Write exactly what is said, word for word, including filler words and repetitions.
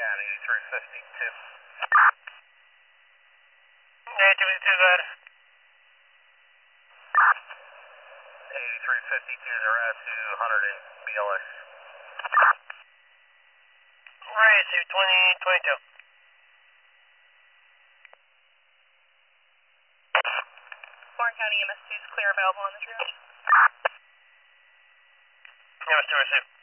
Yeah, eighty-three fifty-two. eighty-three fifty-two, go ahead. eighty-three fifty-two, they're at two hundred in B L S. Right, to twenty twenty-two. Warren County E M S two is clear, available on this route. E M S two received.